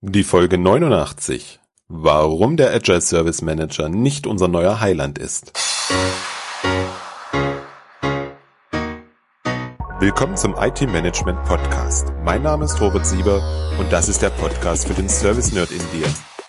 Die Folge 89. Warum der Agile Service Manager nicht unser neuer Heiland ist. Willkommen zum IT Management Podcast. Mein Name ist Robert Sieber und das ist der Podcast für den Service Nerd in dir.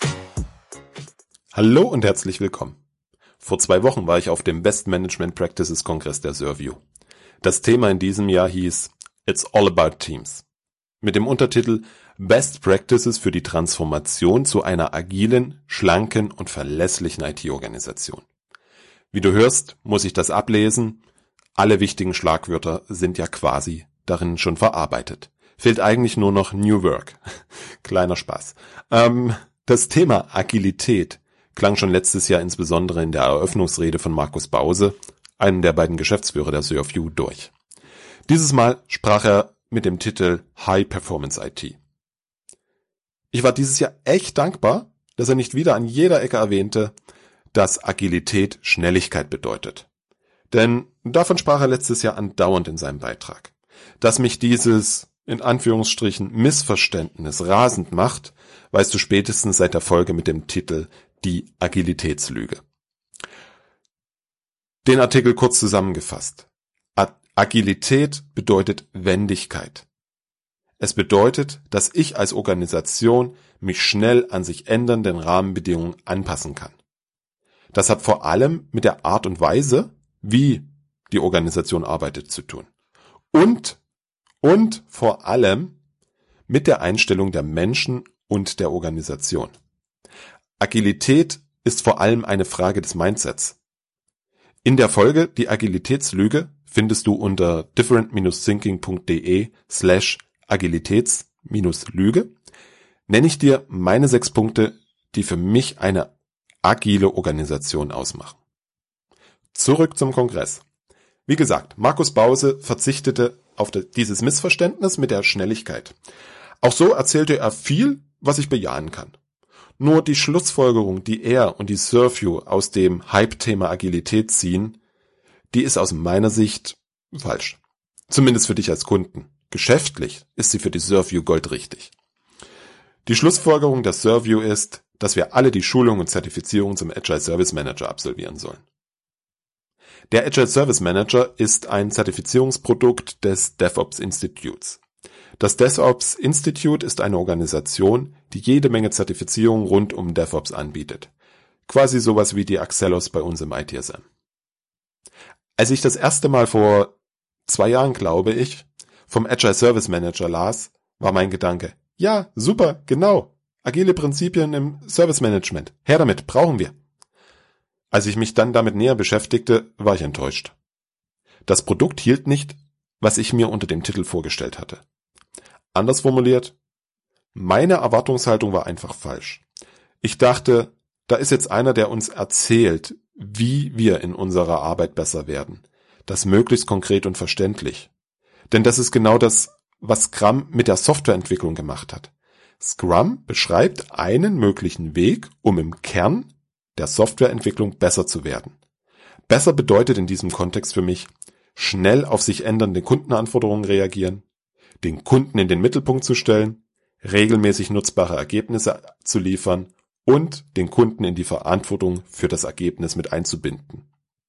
Hallo und herzlich willkommen. Vor 2 Wochen war ich auf dem Best Management Practices Kongress der Servio. Das Thema in diesem Jahr hieß It's All About Teams. Mit dem Untertitel Best Practices für die Transformation zu einer agilen, schlanken und verlässlichen IT-Organisation. Wie du hörst, muss ich das ablesen. Alle wichtigen Schlagwörter sind ja quasi darin schon verarbeitet. Fehlt eigentlich nur noch New Work. Kleiner Spaß. Das Thema Agilität klang schon letztes Jahr insbesondere in der Eröffnungsrede von Markus Bause, einem der beiden Geschäftsführer der Servio, durch. Dieses Mal sprach er mit dem Titel High Performance IT. Ich war dieses Jahr echt dankbar, dass er nicht wieder an jeder Ecke erwähnte, dass Agilität Schnelligkeit bedeutet. Denn davon sprach er letztes Jahr andauernd in seinem Beitrag. Dass mich dieses, in Anführungsstrichen, Missverständnis rasend macht, weißt du spätestens seit der Folge mit dem Titel Die Agilitätslüge. Den Artikel kurz zusammengefasst. Agilität bedeutet Wendigkeit. Es bedeutet, dass ich als Organisation mich schnell an sich ändernden Rahmenbedingungen anpassen kann. Das hat vor allem mit der Art und Weise, wie die Organisation arbeitet, zu tun. Und vor allem mit der Einstellung der Menschen und der Organisation. Agilität ist vor allem eine Frage des Mindsets. In der Folge Die Agilitätslüge findest du unter different-thinking.de/Agilitäts-Lüge, nenne ich dir meine 6 Punkte, die für mich eine agile Organisation ausmachen. Zurück zum Kongress. Wie gesagt, Markus Bause verzichtete auf dieses Missverständnis mit der Schnelligkeit. Auch so erzählte er viel, was ich bejahen kann. Nur die Schlussfolgerung, die er und die Servio aus dem Hype-Thema Agilität ziehen, die ist aus meiner Sicht falsch. Zumindest für dich als Kunden. Geschäftlich ist sie für die Servio goldrichtig. Die Schlussfolgerung der Servio ist, dass wir alle die Schulung und Zertifizierung zum Agile Service Manager absolvieren sollen. Der Agile Service Manager ist ein Zertifizierungsprodukt des DevOps Institutes. Das DevOps Institute ist eine Organisation, die jede Menge Zertifizierungen rund um DevOps anbietet. Quasi sowas wie die Axelos bei uns im ITSM. Als ich das erste Mal vor 2 Jahren, glaube ich, vom Agile Service Manager las, war mein Gedanke, ja, super, genau, agile Prinzipien im Service Management, her damit, brauchen wir. Als ich mich dann damit näher beschäftigte, war ich enttäuscht. Das Produkt hielt nicht, was ich mir unter dem Titel vorgestellt hatte. Anders formuliert, meine Erwartungshaltung war einfach falsch. Ich dachte, da ist jetzt einer, der uns erzählt, wie wir in unserer Arbeit besser werden. Das möglichst konkret und verständlich. Denn das ist genau das, was Scrum mit der Softwareentwicklung gemacht hat. Scrum beschreibt einen möglichen Weg, um im Kern der Softwareentwicklung besser zu werden. Besser bedeutet in diesem Kontext für mich, schnell auf sich ändernde Kundenanforderungen reagieren, den Kunden in den Mittelpunkt zu stellen, regelmäßig nutzbare Ergebnisse zu liefern und den Kunden in die Verantwortung für das Ergebnis mit einzubinden.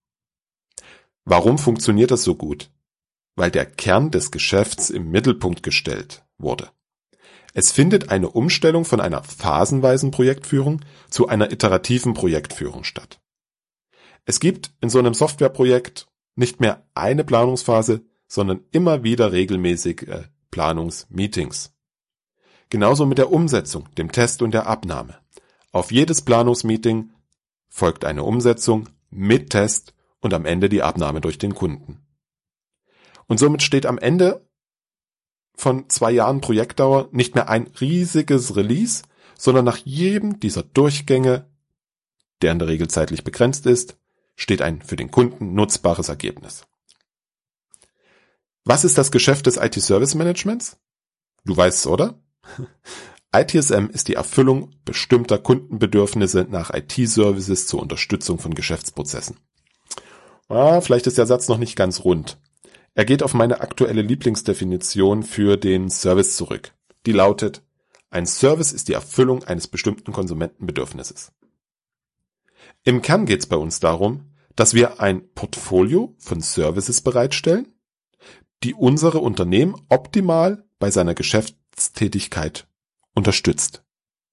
Warum funktioniert das so gut? Weil der Kern des Geschäfts im Mittelpunkt gestellt wurde. Es findet eine Umstellung von einer phasenweisen Projektführung zu einer iterativen Projektführung statt. Es gibt in so einem Softwareprojekt nicht mehr eine Planungsphase, sondern immer wieder regelmäßig Planungsmeetings. Genauso mit der Umsetzung, dem Test und der Abnahme. Auf jedes Planungsmeeting folgt eine Umsetzung mit Test und am Ende die Abnahme durch den Kunden. Und somit steht am Ende von 2 Jahren Projektdauer nicht mehr ein riesiges Release, sondern nach jedem dieser Durchgänge, der in der Regel zeitlich begrenzt ist, steht ein für den Kunden nutzbares Ergebnis. Was ist das Geschäft des IT-Service-Managements? Du weißt es, oder? ITSM ist die Erfüllung bestimmter Kundenbedürfnisse nach IT-Services zur Unterstützung von Geschäftsprozessen. Vielleicht ist der Satz noch nicht ganz rund. Er geht auf meine aktuelle Lieblingsdefinition für den Service zurück. Die lautet, Ein Service ist die Erfüllung eines bestimmten Konsumentenbedürfnisses. Im Kern geht es bei uns darum, dass wir ein Portfolio von Services bereitstellen, die unsere Unternehmen optimal bei seiner Geschäftstätigkeit unterstützt.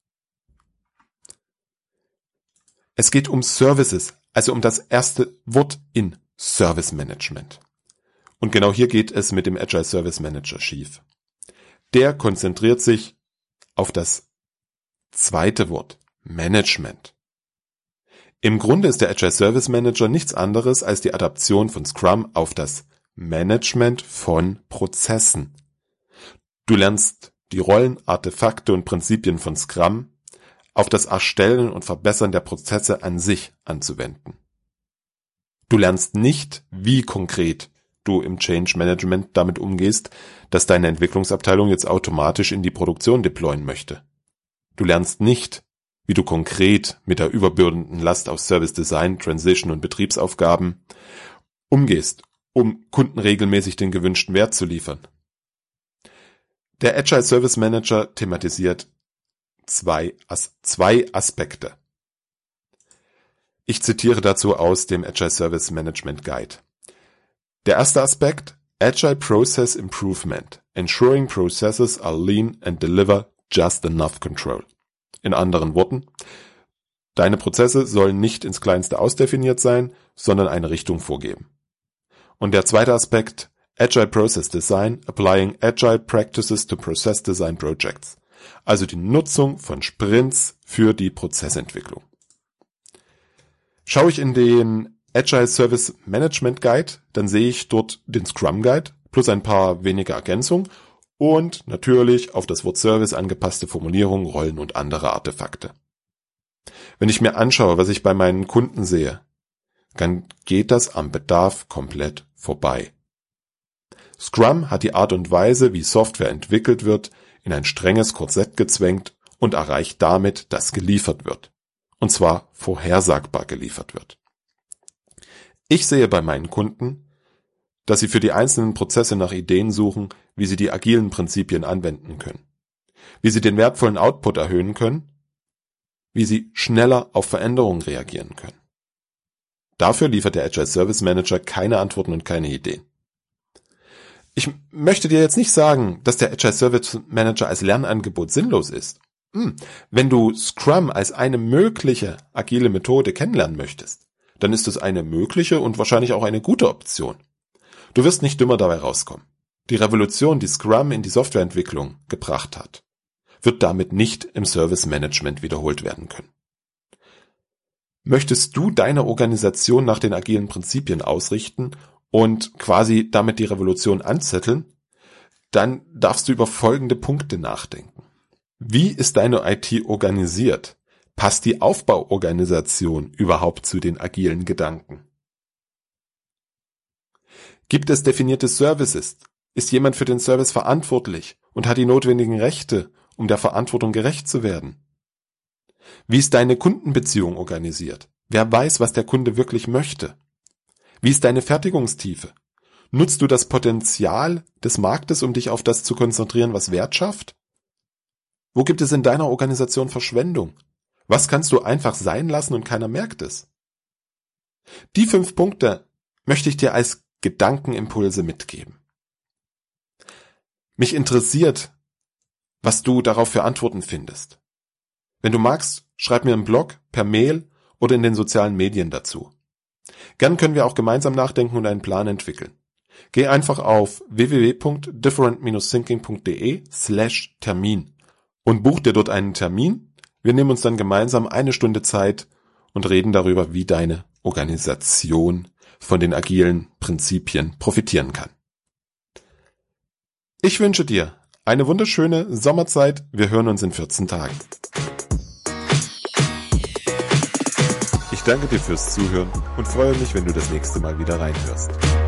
Es geht um Services, also um das erste Wort in Service Management. Und genau hier geht es mit dem Agile Service Manager schief. Der konzentriert sich auf das zweite Wort, Management. Im Grunde ist der Agile Service Manager nichts anderes als die Adaption von Scrum auf das Management von Prozessen. Du lernst die Rollen, Artefakte und Prinzipien von Scrum auf das Erstellen und Verbessern der Prozesse an sich anzuwenden. Du lernst nicht, wie konkret du im Change Management damit umgehst, dass deine Entwicklungsabteilung jetzt automatisch in die Produktion deployen möchte. Du lernst nicht, wie du konkret mit der überbürdenden Last aus Service Design, Transition und Betriebsaufgaben umgehst, um Kunden regelmäßig den gewünschten Wert zu liefern. Der Agile Service Manager thematisiert zwei Aspekte. Ich zitiere dazu aus dem Agile Service Management Guide. Der erste Aspekt, Agile Process Improvement, ensuring processes are lean and deliver just enough control. In anderen Worten, deine Prozesse sollen nicht ins Kleinste ausdefiniert sein, sondern eine Richtung vorgeben. Und der zweite Aspekt, Agile Process Design, applying Agile Practices to Process Design Projects, also die Nutzung von Sprints für die Prozessentwicklung. Schaue ich in den Agile Service Management Guide, dann sehe ich dort den Scrum Guide plus ein paar wenige Ergänzungen und natürlich auf das Wort Service angepasste Formulierungen, Rollen und andere Artefakte. Wenn ich mir anschaue, was ich bei meinen Kunden sehe, dann geht das am Bedarf komplett vorbei. Scrum hat die Art und Weise, wie Software entwickelt wird, in ein strenges Korsett gezwängt und erreicht damit, dass geliefert wird. Und zwar vorhersagbar geliefert wird. Ich sehe bei meinen Kunden, dass sie für die einzelnen Prozesse nach Ideen suchen, wie sie die agilen Prinzipien anwenden können, wie sie den wertvollen Output erhöhen können, wie sie schneller auf Veränderungen reagieren können. Dafür liefert der Agile Service Manager keine Antworten und keine Ideen. Ich möchte dir jetzt nicht sagen, dass der Agile Service Manager als Lernangebot sinnlos ist. Wenn du Scrum als eine mögliche agile Methode kennenlernen möchtest, dann ist es eine mögliche und wahrscheinlich auch eine gute Option. Du wirst nicht dümmer dabei rauskommen. Die Revolution, die Scrum in die Softwareentwicklung gebracht hat, wird damit nicht im Service Management wiederholt werden können. Möchtest du deine Organisation nach den agilen Prinzipien ausrichten und quasi damit die Revolution anzetteln, dann darfst du über folgende Punkte nachdenken. Wie ist deine IT organisiert? Passt die Aufbauorganisation überhaupt zu den agilen Gedanken? Gibt es definierte Services? Ist jemand für den Service verantwortlich und hat die notwendigen Rechte, um der Verantwortung gerecht zu werden? Wie ist deine Kundenbeziehung organisiert? Wer weiß, was der Kunde wirklich möchte? Wie ist deine Fertigungstiefe? Nutzt du das Potenzial des Marktes, um dich auf das zu konzentrieren, was Wert schafft? Wo gibt es in deiner Organisation Verschwendung? Was kannst du einfach sein lassen und keiner merkt es? Die 5 Punkte möchte ich dir als Gedankenimpulse mitgeben. Mich interessiert, was du darauf für Antworten findest. Wenn du magst, schreib mir im Blog, per Mail oder in den sozialen Medien dazu. Gern können wir auch gemeinsam nachdenken und einen Plan entwickeln. Geh einfach auf www.different-thinking.de/Termin und buch dir dort einen Termin. Wir nehmen uns dann gemeinsam 1 Stunde Zeit und reden darüber, wie deine Organisation von den agilen Prinzipien profitieren kann. Ich wünsche dir eine wunderschöne Sommerzeit. Wir hören uns in 14 Tagen. Ich danke dir fürs Zuhören und freue mich, wenn du das nächste Mal wieder reinhörst.